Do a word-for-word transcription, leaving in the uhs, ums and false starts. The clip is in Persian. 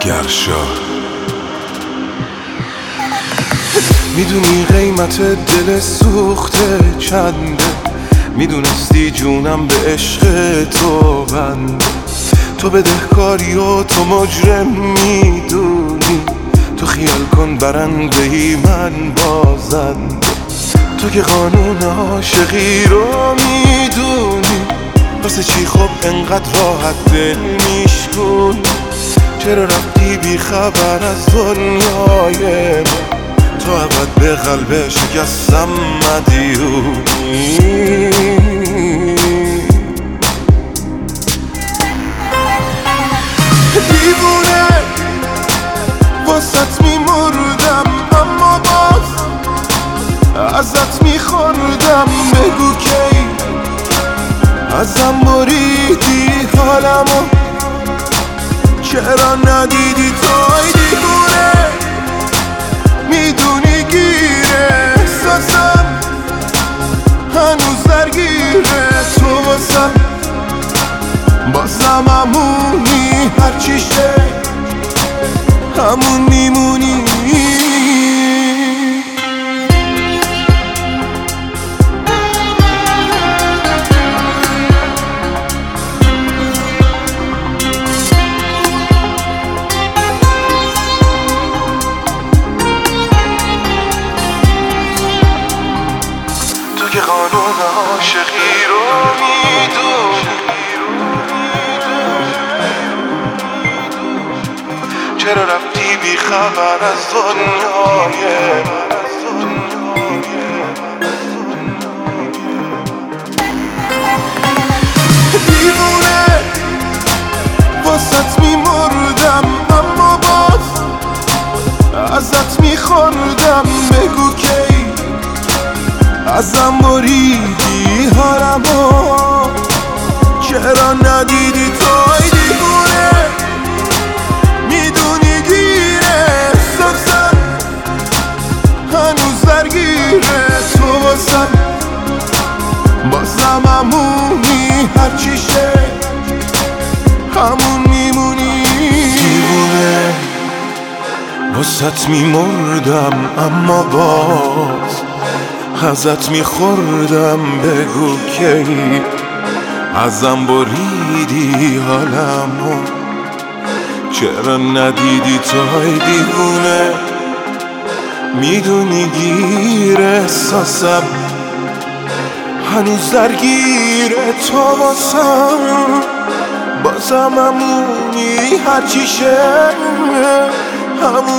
گرشا. میدونی قیمت دل سوخته چنده، میدونستی جونم به عشق تو بنده. تو بدهکاری و تو مجرم میدونی، تو خیال کن برنده ای من بازنده. تو که قانون عاشقی رو میدونی، واسه چی خب انقدر راحت دل میشکن؟ چرا رفتی بی خبر از دنیای من؟ تو ابد به قلب شکستم مدیونی. دیوونه واسط میمردم، اما باز ازت میخوردم. بگو کی ازم بریدی حالمو، چرا ندیدی توی؟ دیوونه میدونی گیره احساسم، هنوز درگیره تو واسم. بازم همونی، هرچی شه همون میمونی. تو که قانون عاشقی رو میدونی، چرا رفتی بی خبر از دنیای من؟ دیوونه واسط میمردم، اما باز ازت میخوردم. بگو کی ازم بریدی حالمو، چرا ندیدی توی؟ دیوونه میدونی گیره احساسم، هنوز درگیره تو واسم. بازم همونی، هرچی شه همون میمونی. دیوونه واسط میمردم، اما باز ازت میخوردم. بگو کی ازم بریدی حالمو، چرا ندیدی توی؟ دیوونه میدونی گیر احساسم، هنوز درگیر تو واسم. بازم همونی، هرچی شه همون